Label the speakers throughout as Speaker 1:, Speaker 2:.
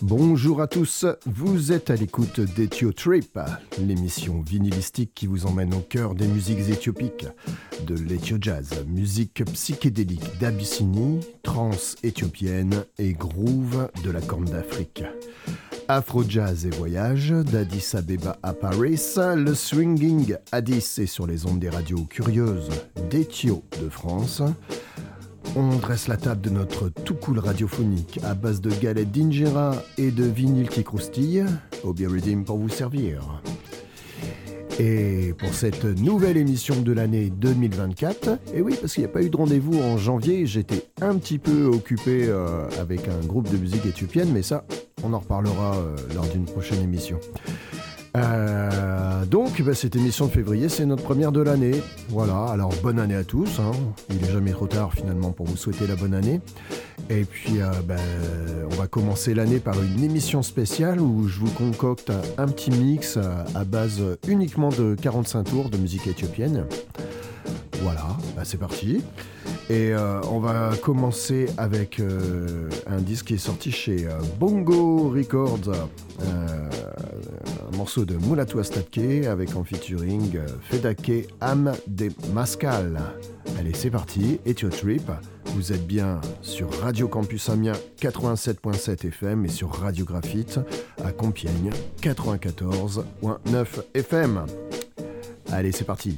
Speaker 1: Bonjour à tous, vous êtes à l'écoute d'Ethio Trip, l'émission vinylistique qui vous emmène au cœur des musiques éthiopiques, de l'Ethio Jazz, musique psychédélique d'Abyssinie, trance éthiopienne et groove de la Corne d'Afrique. Afro-jazz et voyage, d'Addis Abeba à Paris, le swinging Addis est sur les ondes des radios curieuses d'Ethio de France. On dresse la table de notre tout cool radiophonique à base de galettes d'injera et de vinyle qui croustille, Obi Redeem pour vous servir. Et pour cette nouvelle émission de l'année 2024, et oui, parce qu'il n'y a pas eu de rendez-vous en janvier, j'étais un petit peu occupé avec un groupe de musique éthiopienne, mais ça, on en reparlera lors d'une prochaine émission. Donc, cette émission de février, c'est notre première de l'année. Voilà, alors bonne année à tous. Il n'est jamais trop tard finalement pour vous souhaiter la bonne année. Et puis, on va commencer l'année par une émission spéciale où je vous concocte un petit mix à base uniquement de 45 tours de musique éthiopienne. Voilà, c'est parti. Et on va commencer avec un disque qui est sorti chez Bongo Records, un morceau de Mulatu Astatke avec en featuring Fedake Am de Mascal. Allez, c'est parti, Ethio Trip. Vous êtes bien sur Radio Campus Amiens 87.7 FM et sur Radio Graphite à Compiègne 94.9 FM. Allez, c'est parti.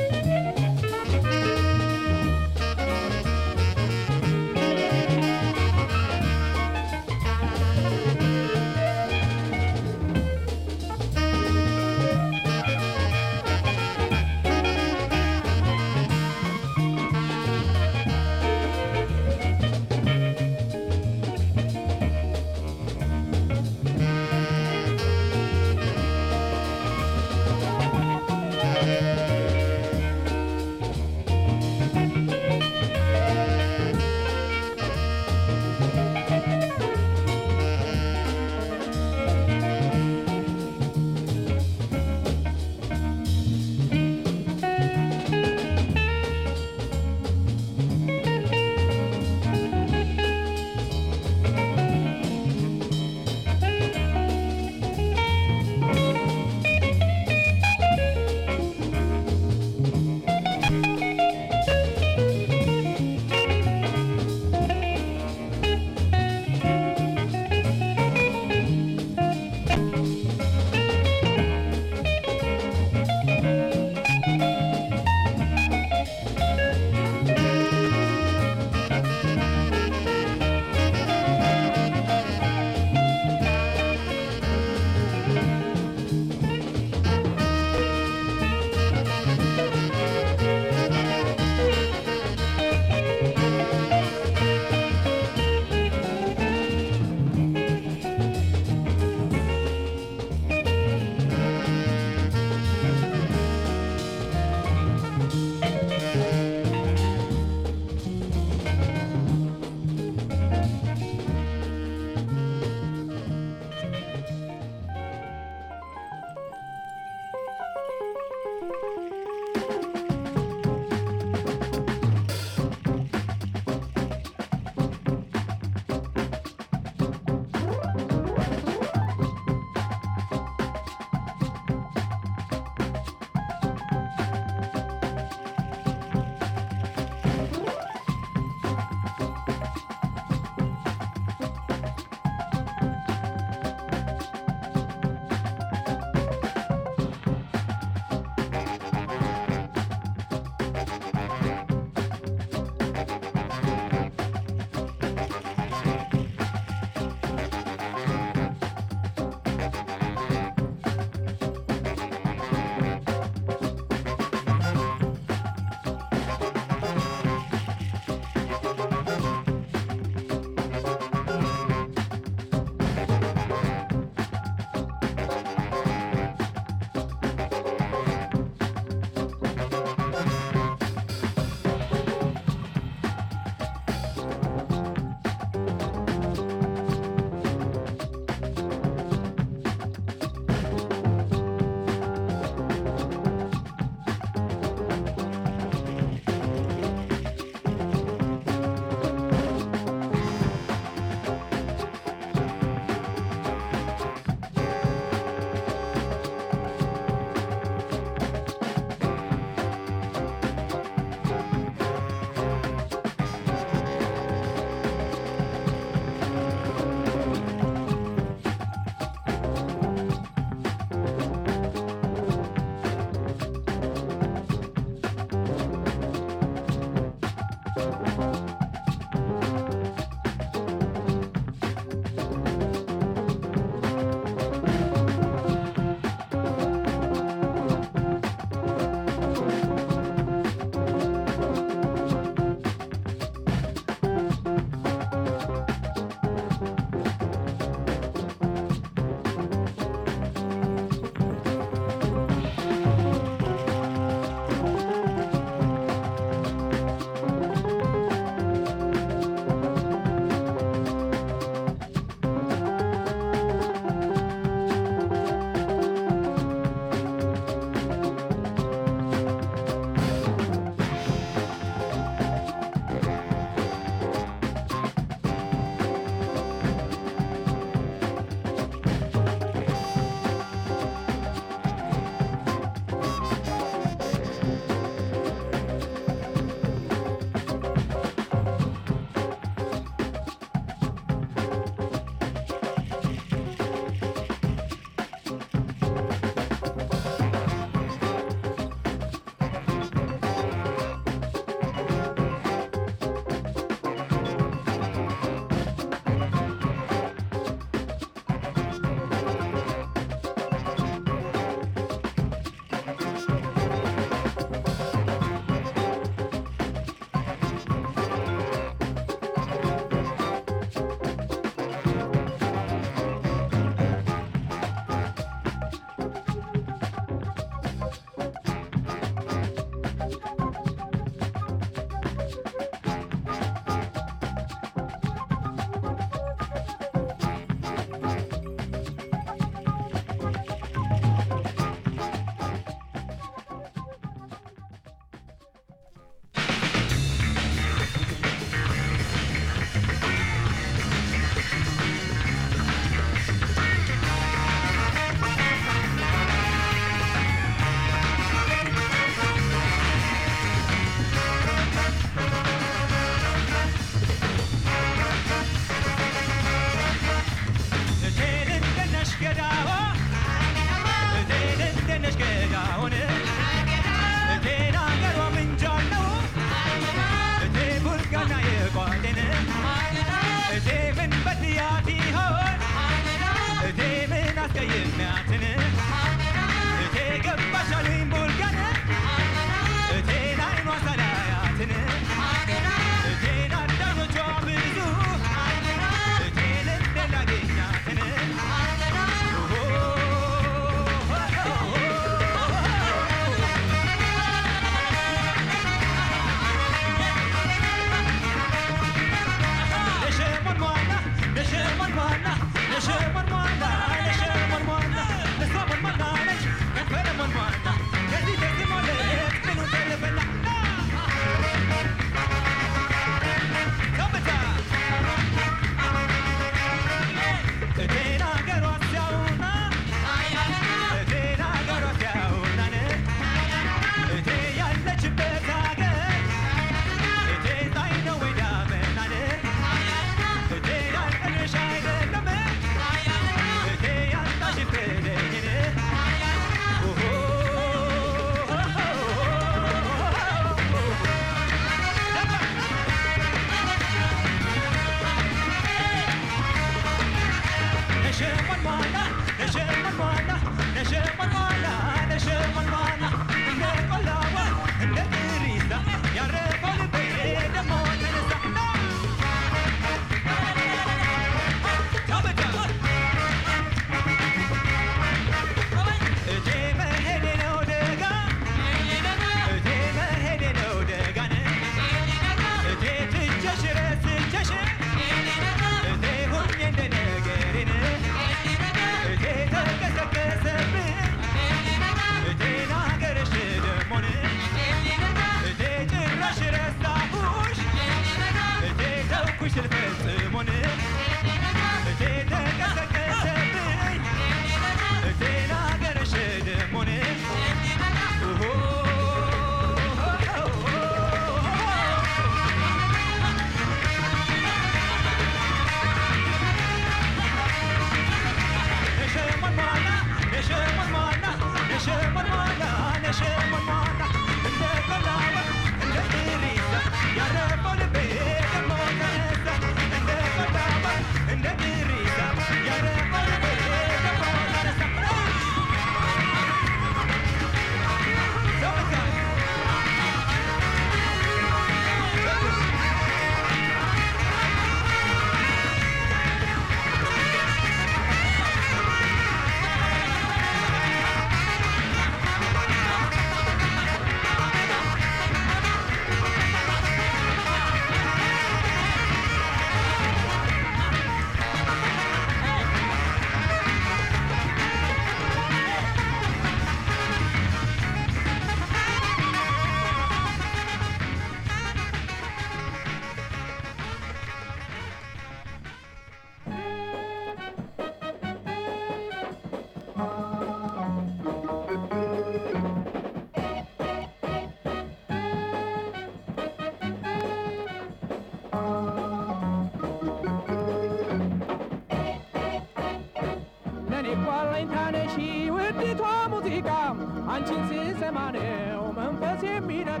Speaker 2: አንቺን ስሰማ ነው መንፈስ የሚነካ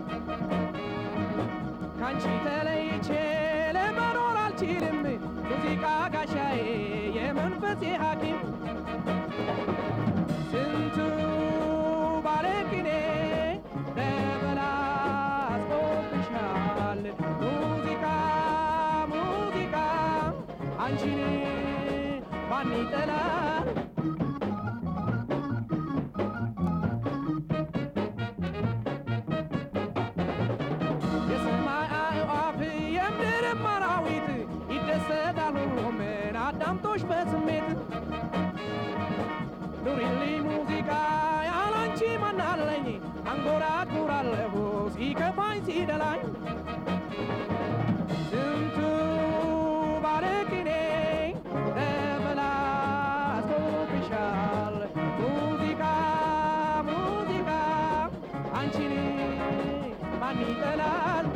Speaker 2: ካንቺ ተለይቼ ለመኖር አልችልም ሙዚቃ ጋሻዬ የመንፈሴ ሐኪም ስንቱ ባለቅኔ ተበላሽቶብሻል ሙዚቃ ሙዚቃ አንቺን ማን ይጠላል አዳምጦሽ በስሜት ኑሪልኝ ሙዚቃ ያላንቺ ማናለኝ አንጎራጉራለሁ ሲከፋኝ ሲደላኝ ስንቱ ባለቅኔ ተበላሽቶብሻል ሙዚቃ ሙዚቃ አንቺን ማን ይጠላል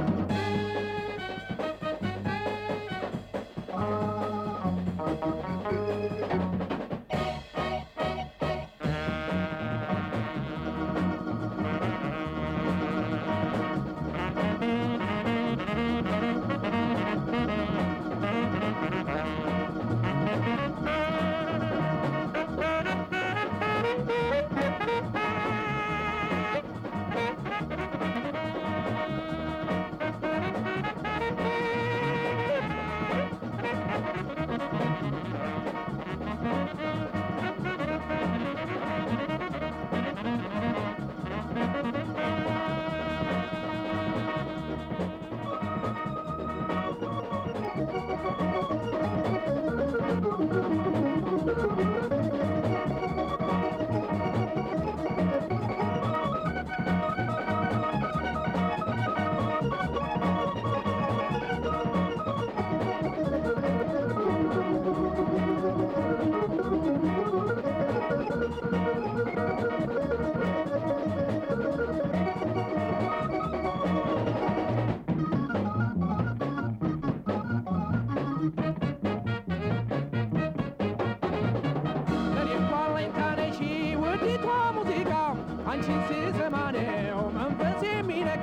Speaker 2: አንቺን ስሰማ ነው መንፈስ የሚነካ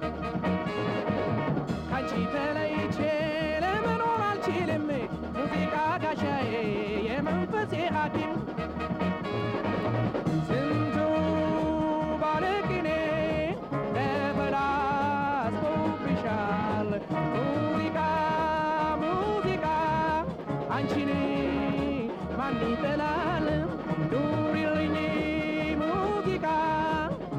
Speaker 2: ካንቺ ተለይቼ ለመኖር አልችልም ሙዚቃ ጋሻዬ የመንፈሴ ሐኪም ስንቱ ባለቅኔ ተበላሽቶብሻል ሙዚቃ ሙዚቃ አንቺን ማን ይጠላል ኑሪልኝ ሙዚቃ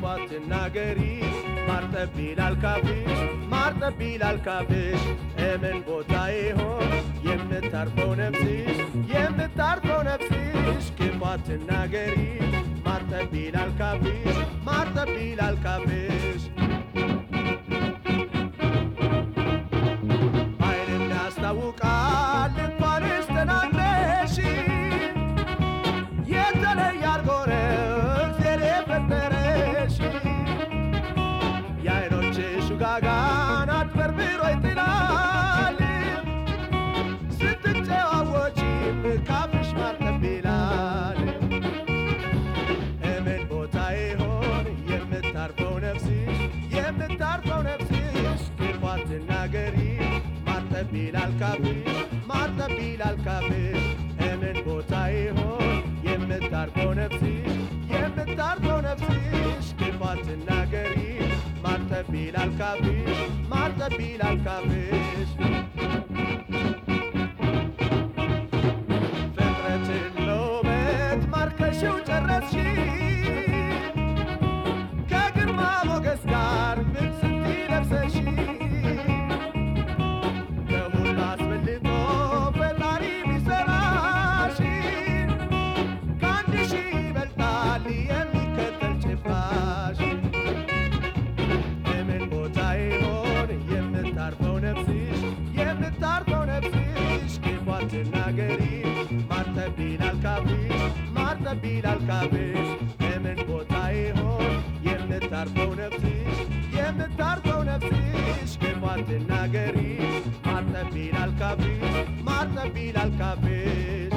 Speaker 3: አትናገሪ ማርጠብ ይላል ካፍሽ ማርጠብ ይላል ካፍሽ እምን ቦታ ይሆን የምታርፈው ነፍስሽ የምታርፈው ነፍስሽ ክፉ አትናገሪ ማርጠብ ይላል ካፍሽ ማርጠብ ይላል ካፍሽ አይን ያስታውቃል እንኳንስ ተናግረሽ የተለየ አድርጎ ነው እግዚአብሔር የፈጠረሽ የዓይኖችሽ ውጋጋን አጭበርብሮ ይጥላል ስትጨዋወቺም ካፍሽ ማርጠብ ይላል እምን ቦታ ይሆን የምታርፈው ነፍስሽ የምታርፈው ነፍስሽ ክፉ አትናገሪ ማርጠብ ይላል ካፍሽ ማርጠብ ይላል ካፍሽ እምን ቦታ ይሆን የምታርፈው ነፍስሽ የምታርፈው ነፍስሽ ክፉ አትናገሪ ማርጠብ ይላል ካፍሽ ማርጠብ ይላል ካፍሽ ፍጥረትን በውበት ማርከሽው ጨረስሽ ከግርማ ሞገስ ጋር ምን ስትይ ለብሰሽ ከሁሉ አስበልጦ ፈጣሪ ቢሰራሽ ከአንድ ሺህ ይበልጣል የሚከተል ጭፍራሽ እምን ቦታ ይሆን የምታርፈው ነፍስሽ የምታርፈው ነፍስሽ ክፉ አትናገሪ ማርጠብ ይላል ካፍሽ ማርጠብ ይላል ካፍሽ እምን ቦታ ይሆን የምታርፈው ነፍስሽ የምታርፈው ነፍስሽ ክፉ አትናገሪ ማርጠብ ይላል ካፍሽ ማርጠብ ይላል ካፍሽ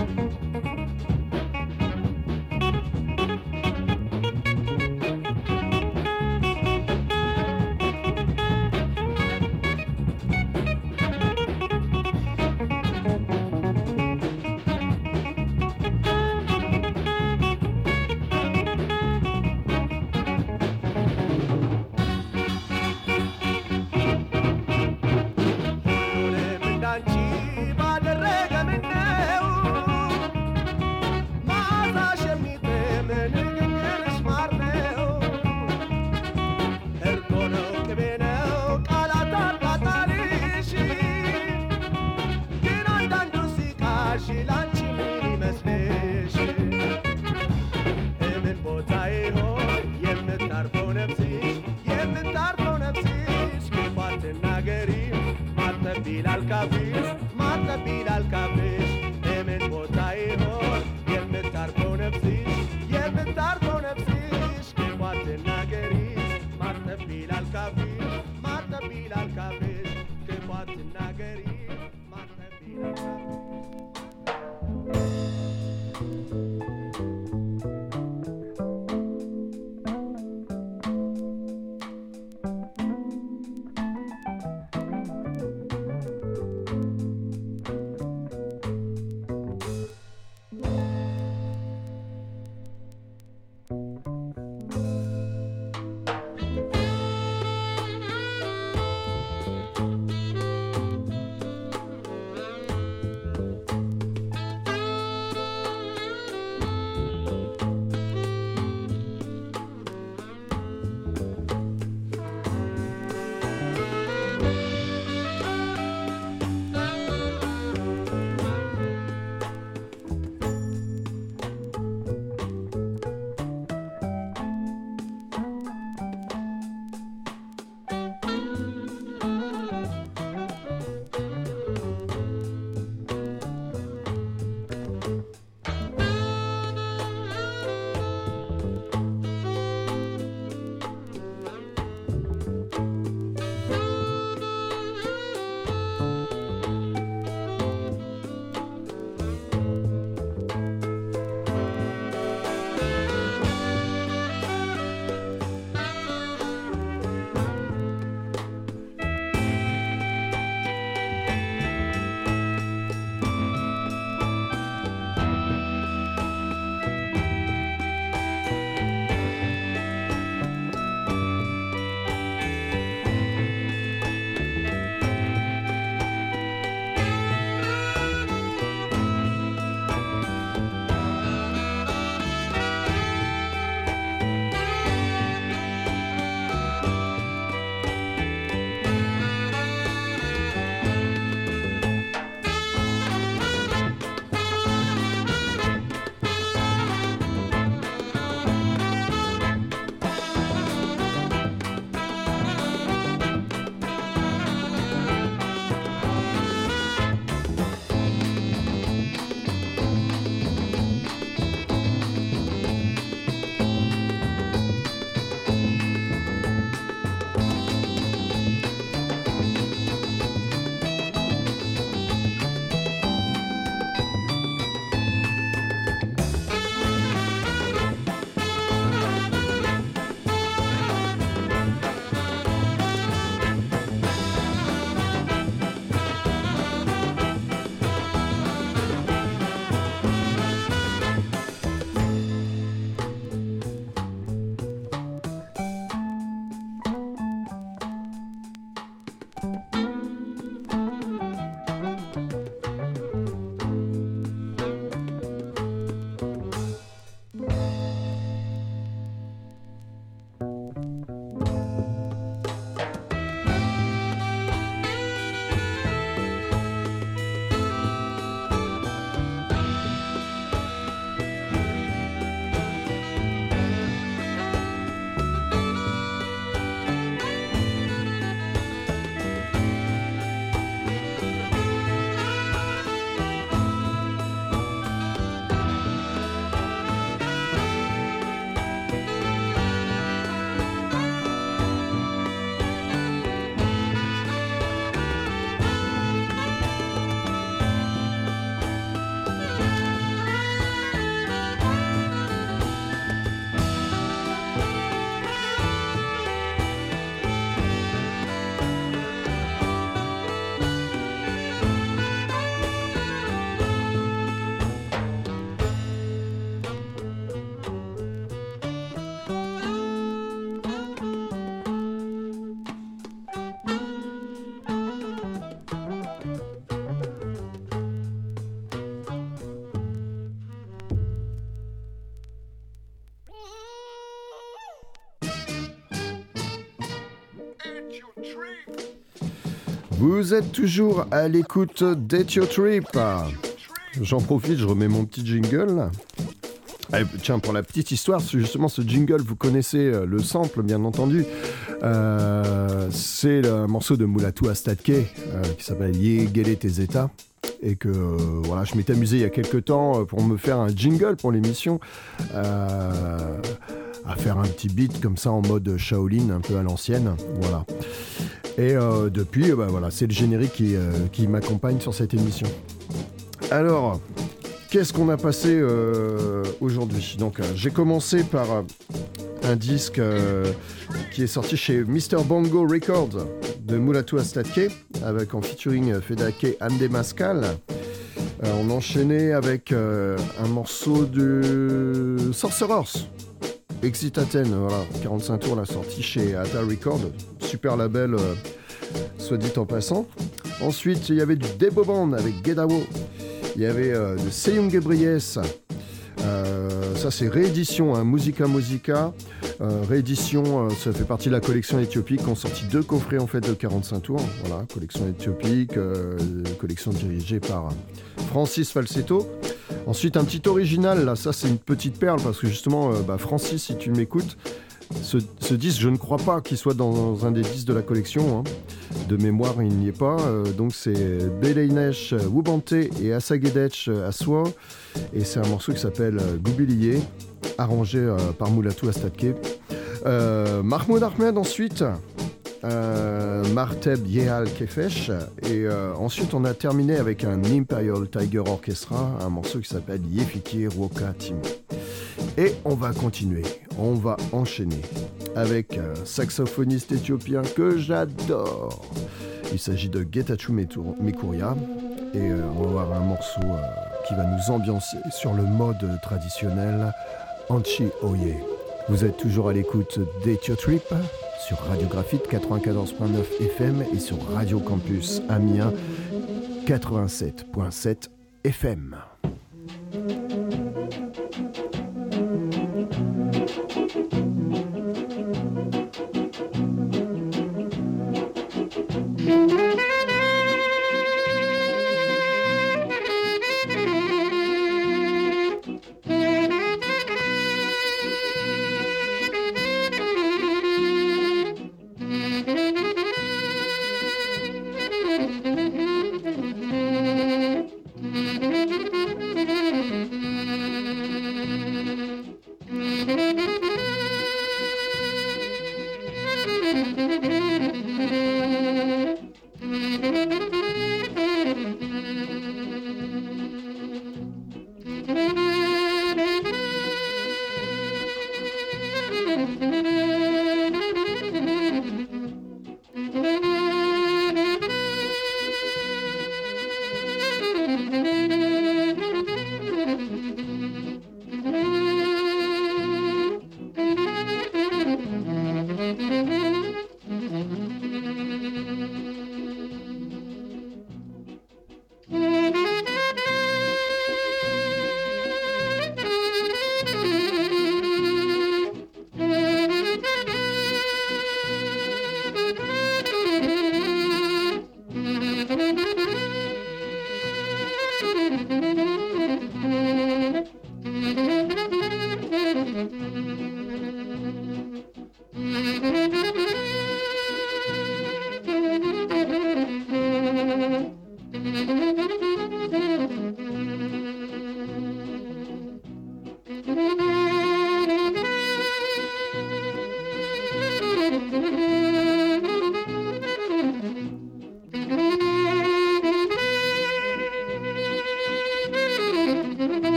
Speaker 3: ሁሉንም እንዳንቺ ባደረገ ምነው መዓዛሽ የሚጥም ንግግርሽ ማር ነው እርጎ ነው ቅቤ ነው ቃላት አጣጣልሽ ግን አንዳንዱ ሲቃሽ ላንቺ ምን ይመስልሽ እምን ቦታ ይሆን የምታርፈው ነፍስሽ የምታርፈው ነፍስሽ ክፉ አትናገሪ ማርጠብ ይላል ካፍሽ ማርጠብ ይላል ካፍሽ እምን ቦታ ይሆን የምታርፈው ነፍስሽ የምታርፈው ነፍስሽ ክፉ አትናገሪ ማርጠብ ይላል ካፍሽ ማርጠብ ይላል ካፍሽ ክፉ አትናገሪ ማርጠብ ይላል ካፍሽ
Speaker 1: Vous êtes toujours à l'écoute d'Etio Trip. J'en profite, je remets mon petit jingle là. Ah, tiens, pour la petite histoire, justement ce jingle, vous connaissez le sample bien entendu. C'est un morceau de Mulatu Astatke qui s'appelle Ye Gele Tezeta. Et que voilà, je m'étais amusé il y a quelques temps pour me faire un jingle pour l'émission, à faire un petit beat comme ça en mode Shaolin, un peu à l'ancienne. Voilà. Et depuis, voilà, c'est le générique qui m'accompagne sur cette émission. Alors, qu'est-ce qu'on a passé aujourd'hui ? Donc, j'ai commencé par un disque qui est sorti chez Mr. Bongo Records de Mulatu Astatke, avec en featuring Fedake Ande Mascal. On enchaînait avec un morceau de Sorcerers, Exit Athènes, voilà, 45 tours, la sortie chez Ata Records, super label, soit dit en passant. Ensuite, il y avait du Debo Band avec Gedawo. Il y avait de Seyum Gebreyes, ça c'est réédition, hein, Musica. Réédition, ça fait partie de la collection éthiopique. On sorti 2 coffrets en fait de 45 tours. Voilà, collection éthiopique, collection dirigée par Francis Falsetto. Ensuite, un petit original, là, ça c'est une petite perle parce que justement, Francis, si tu m'écoutes, ce disque, je ne crois pas qu'il soit dans un des disques de la collection. Hein. De mémoire, il n'y est pas. Donc c'est Beleinesh Wubante et Asagedech Aswa. Et c'est un morceau qui s'appelle Goubilier, arrangé par Mulatu Astatke. Mahmoud Ahmed ensuite, Marteb Yehal Kefesh. Et ensuite, on a terminé avec un Imperial Tiger Orchestra, un morceau qui s'appelle Yefiki Roka Timo. Et on va continuer, on va enchaîner avec un saxophoniste éthiopien que j'adore. Il s'agit de Getachew Mekuria et on va avoir un morceau qui va nous ambiancer sur le mode traditionnel Anchi Oye. Vous êtes toujours à l'écoute d'Etio Trip sur Radio Graphite 94.9 FM et sur Radio Campus Amiens 87.7 FM.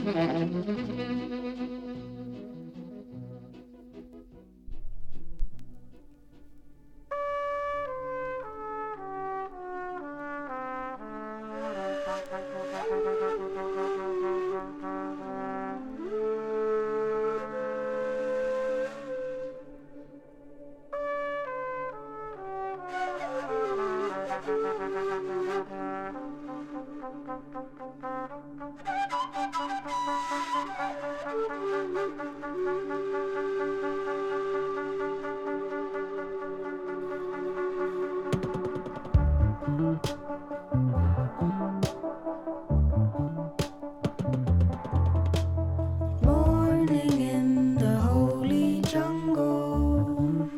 Speaker 4: Morning in the holy jungle.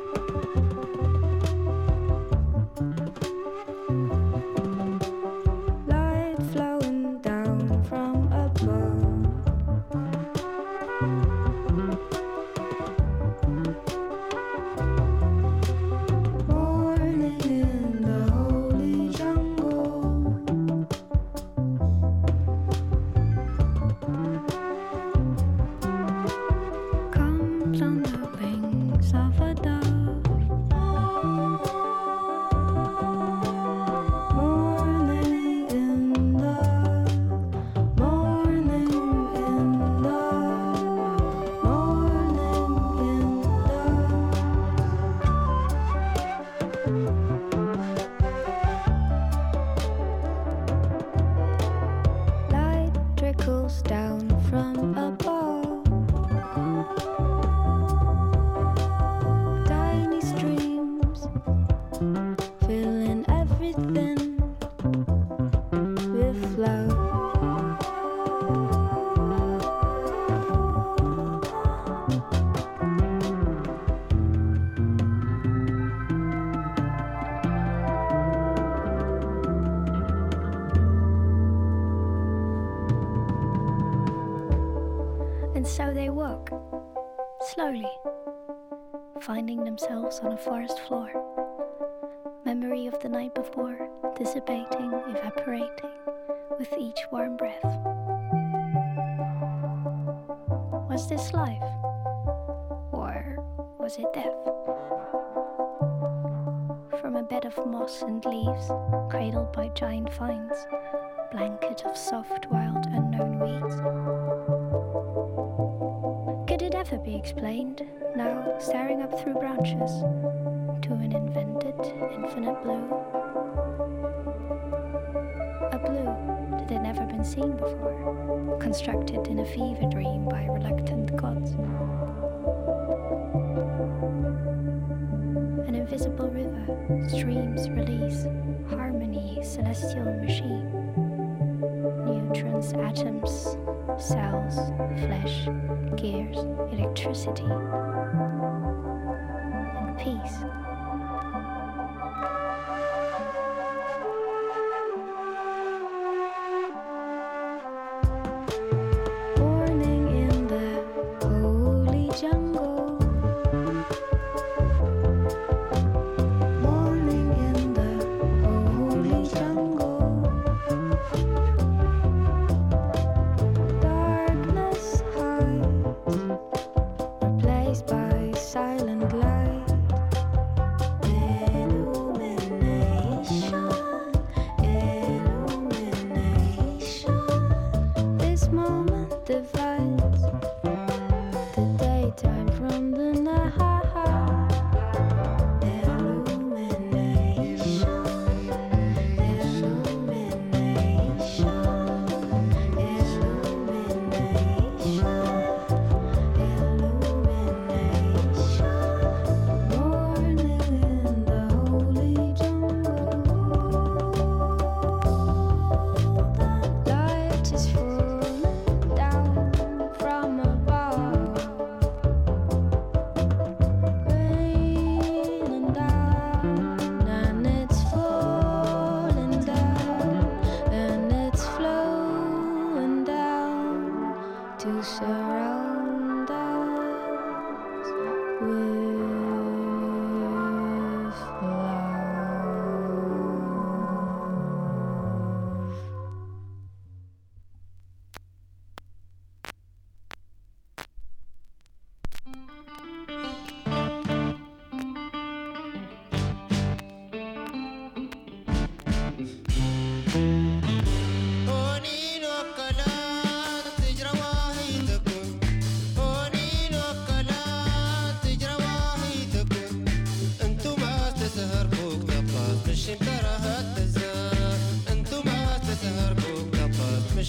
Speaker 4: Light flowing down from above. Morning in the holy jungle. Comes on the wings of a dove. Morning in the morning in the morning in the light trickles down from above. Tiny streams filling everything with love. And so they walk, slowly, finding themselves on a forest floor. Memory of the night before, dissipating, evaporating, with each warm breath. Was this life? Or was it death? From a bed of moss and leaves, cradled by giant vines, blanket of soft, wild, unknown weeds. Could it ever be explained, now staring up through branches, to an invented, infinite blue? A blue that had never been seen before, constructed in a fever dream by reluctant gods. An invisible river, streams release, harmony, celestial machine. Neutrons, atoms, cells, flesh, gears, electricity, and peace. Morning in the holy jungle. Morning in the holy jungle. Darkness hides, replaced by silent light. Illumination, illumination. This moment divides the daytime from the night. Illumination, illumination, illumination, illumination. Morning in the holy jungle. Light is falling down from above. Raining down, and it's falling down, and it's flowing down to surround us with love.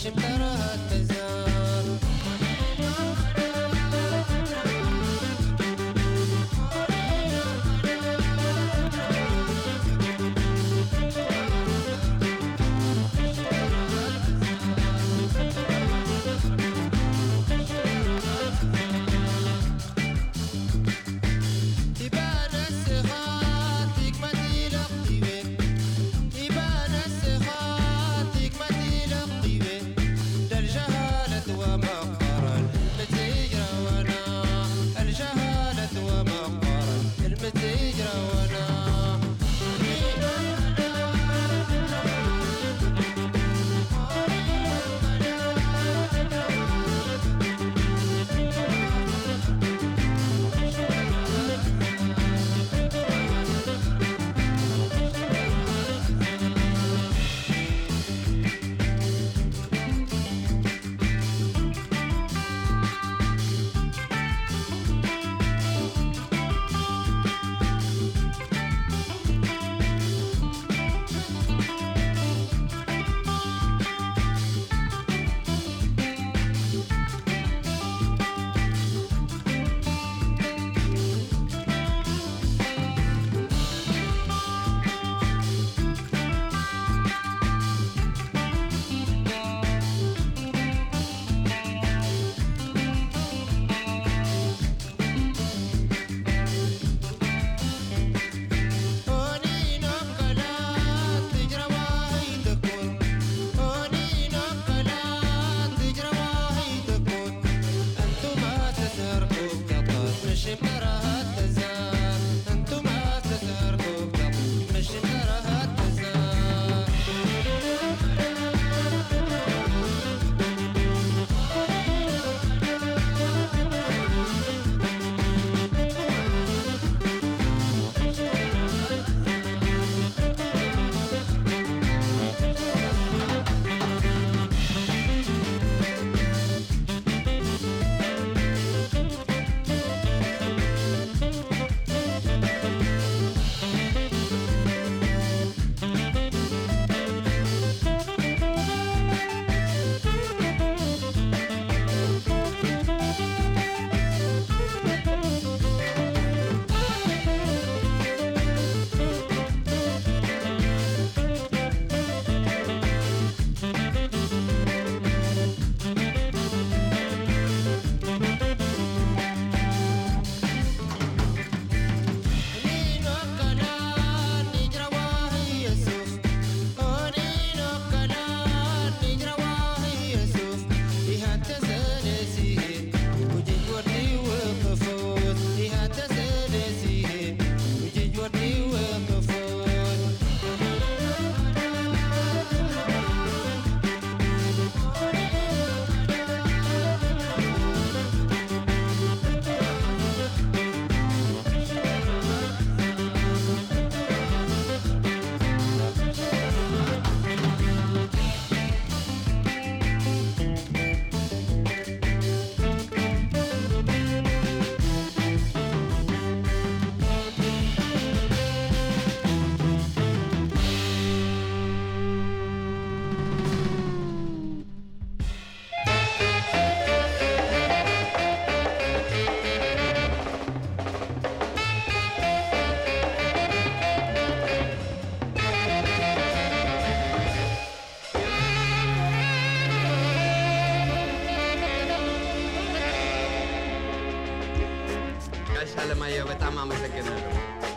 Speaker 5: አለማየሁ በጣም አመሰግናለሁ።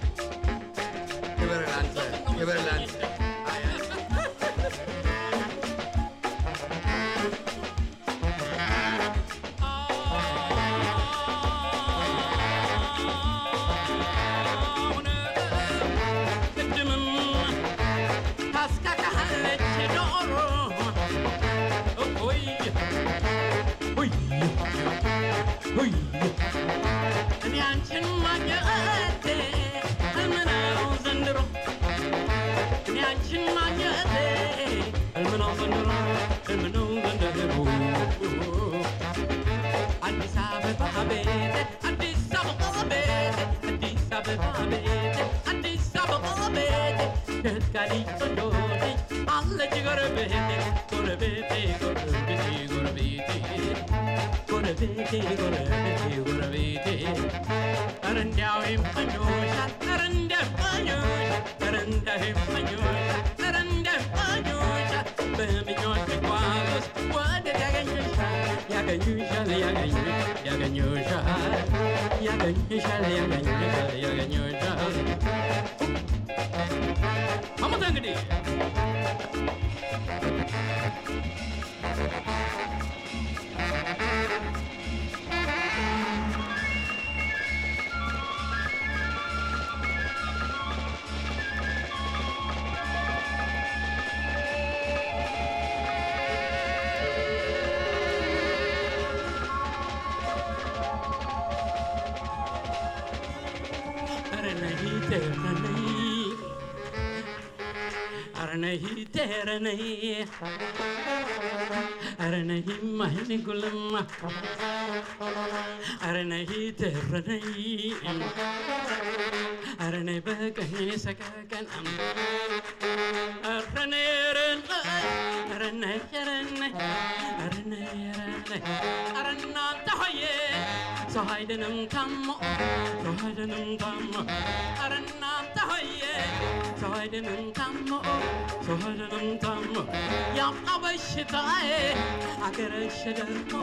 Speaker 5: ክብር ላንተ፣ ክብር ላንተ።
Speaker 6: አለች ጎረቤቴ ጎረቤቴ ጎረቤቴ ጎረቤቴ ጎረቤቴ ጎረቤቴ ጎረቤቴ ኧረ እንዲያው ይመኙሻል ኧረ እንዲያው ይመኙሻል ኧረ እንዲያው ይመኙሻል ኧረ እንዲያው ይመኙሻል በምኞት ቢጓዙስ ወዴት ያገኙሻል ያገኙሻል ያገኙሻል ያገኙሻል ያገኙሻል ያገኙሻል ያገኙሻል አመጣ እንግዲህ नहीं तेरा नहीं अरे नहीं मायने गुलाम अरे नहीं तेरा नहीं अरे नहीं बकने सकन अरे नहीं अरे नहीं अरे नहीं अरे नहीं अरे ना तहाये सहायदनम tammo सहायदनम tammo अरे ना तहाये सहायदनम tammo सहायदनम tammo या अवश्यताए अगर शदरको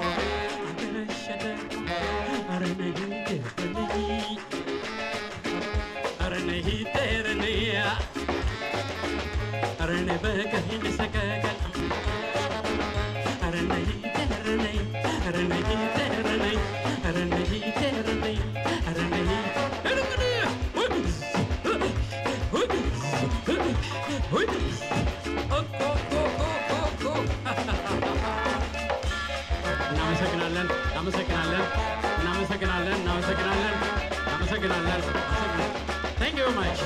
Speaker 6: अरे नहीं तेरा नहीं अरे नहीं तेरा नहीं अरे नहीं बकने सकन अरे नहीं तेरा नहीं अरे नहीं तेरा नहीं अरे नहीं तेरा नहीं अरे नहीं እናመሰግናለን እናመሰግናለን እናመሰግናለን እናመሰግናለን እናመሰግናለን Thank you very much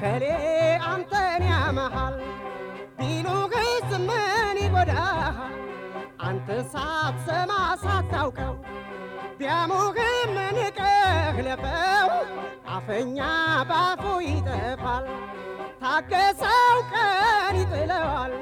Speaker 3: እከሌ አንተን ያመሃል ቢሉህስ ምን ይጎዳሃል አንተ ሳትሰማ ሳታውቀው ቢያሙህም ንቀህ ለፈው አፈኛ ባፉ ይጠፋል ታገሰው ቀን ይጥለዋል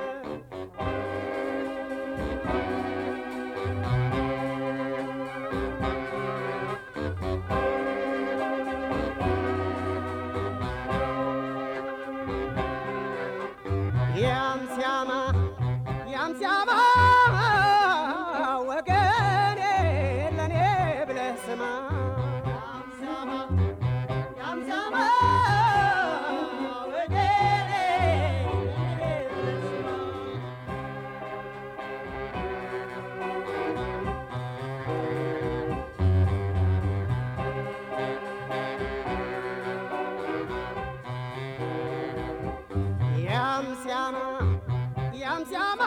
Speaker 3: ያም ሲያማ ወገኔ ለኔ ብለህ ስማ ያም ሲያማ ወገኔ ለኔ ብለህ ስማ ያም ሲያማ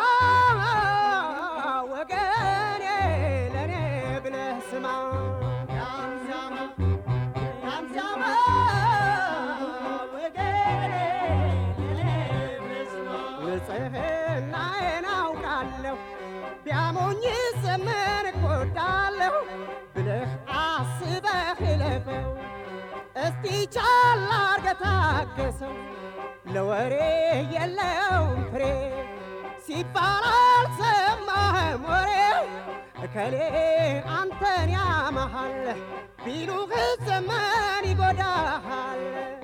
Speaker 3: ወገኔ ለኔ ብለህ ስማ ያም ሲያማ ወገኔ ለኔ ብለህ ስማ ንጽሕናዬን አውቃለሁ ቢያሞኝስ ምን እጎዳለሁ ብለህ አስበህ እለፈው እስቲ ቻል አድርገህ ታገሰው ለወሬ የለውም ፍሬ ሲባል አልሰማህም ወሬ እከሌ አንተን ያመሃል ቢሉህስ ምን ይጎዳሃል